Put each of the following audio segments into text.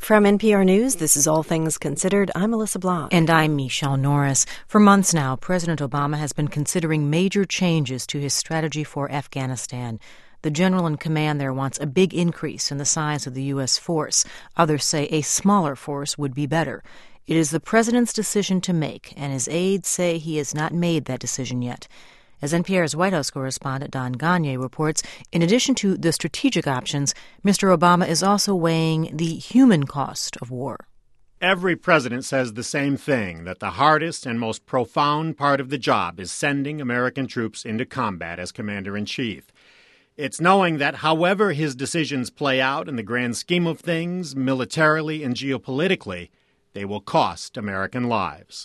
From NPR News, this is All Things Considered. I'm Melissa Blanc. And I'm Michelle Norris. For months now, President Obama has been considering major changes to his strategy for Afghanistan. The general in command there wants a big increase in the size of the U.S. force. Others say a smaller force would be better. It is the president's decision to make, and his aides say he has not made that decision yet. As NPR's White House correspondent Don Gonyea reports, in addition to the strategic options, Mr. Obama is also weighing the human cost of war. Every president says the same thing, that the hardest and most profound part of the job is sending American troops into combat as commander-in-chief. It's knowing that however his decisions play out in the grand scheme of things, militarily and geopolitically, they will cost American lives.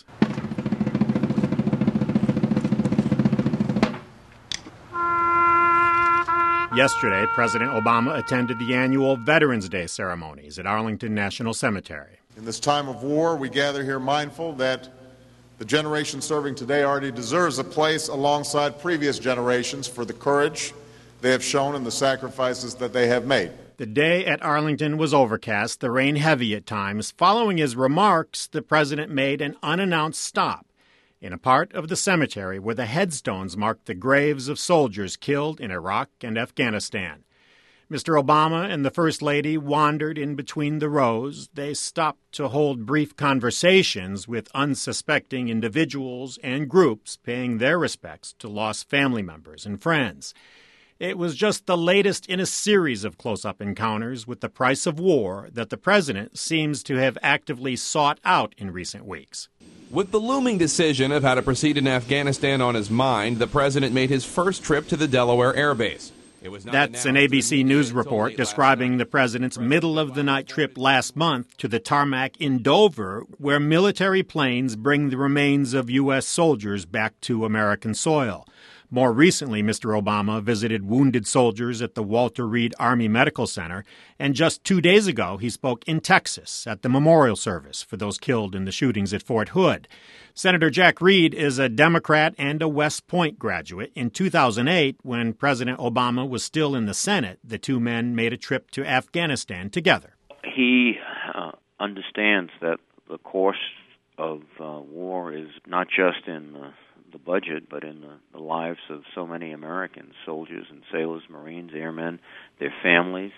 Yesterday, President Obama attended the annual Veterans Day ceremonies at Arlington National Cemetery. In this time of war, we gather here mindful that the generation serving today already deserves a place alongside previous generations for the courage they have shown and the sacrifices that they have made. The day at Arlington was overcast, the rain heavy at times. Following his remarks, the president made an unannounced stop in a part of the cemetery where the headstones mark the graves of soldiers killed in Iraq and Afghanistan. Mr. Obama and the First Lady wandered in between the rows. They stopped to hold brief conversations with unsuspecting individuals and groups paying their respects to lost family members and friends. It was just the latest in a series of close-up encounters with the price of war that the president seems to have actively sought out in recent weeks. With the looming decision of how to proceed in Afghanistan on his mind, the president made his first trip to the Delaware Air Base. That's an ABC News report describing the president's middle-of-the-night trip last month to the tarmac in Dover, where military planes bring the remains of U.S. soldiers back to American soil. More recently, Mr. Obama visited wounded soldiers at the Walter Reed Army Medical Center, and just 2 days ago he spoke in Texas at the memorial service for those killed in the shootings at Fort Hood. Senator Jack Reed is a Democrat and a West Point graduate. In 2008, when President Obama was still in the Senate, the two men made a trip to Afghanistan together. He understands that the course of war is not just in the budget, but in the lives of so many Americans, soldiers and sailors, Marines, airmen, their families,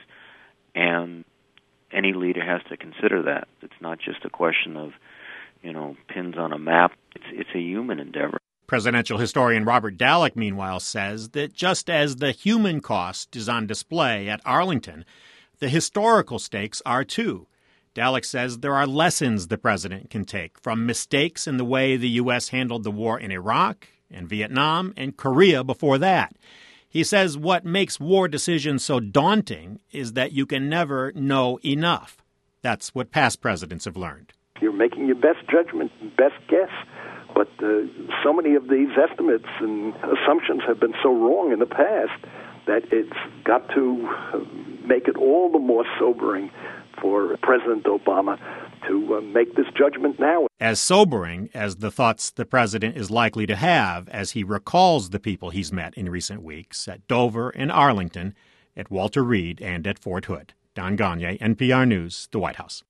and any leader has to consider that. It's not just a question of, pins on a map. It's a human endeavor. Presidential historian Robert Dallek, meanwhile, says that just as the human cost is on display at Arlington, the historical stakes are too. Dallek says there are lessons the president can take from mistakes in the way the U.S. handled the war in Iraq and Vietnam and Korea before that. He says what makes war decisions so daunting is that you can never know enough. That's what past presidents have learned. You're making your best judgment, best guess. But so many of these estimates and assumptions have been so wrong in the past that it's got to make it all the more sobering for President Obama to make this judgment now. As sobering as the thoughts the president is likely to have as he recalls the people he's met in recent weeks at Dover and Arlington, at Walter Reed, and at Fort Hood. Don Gonyea, NPR News, the White House.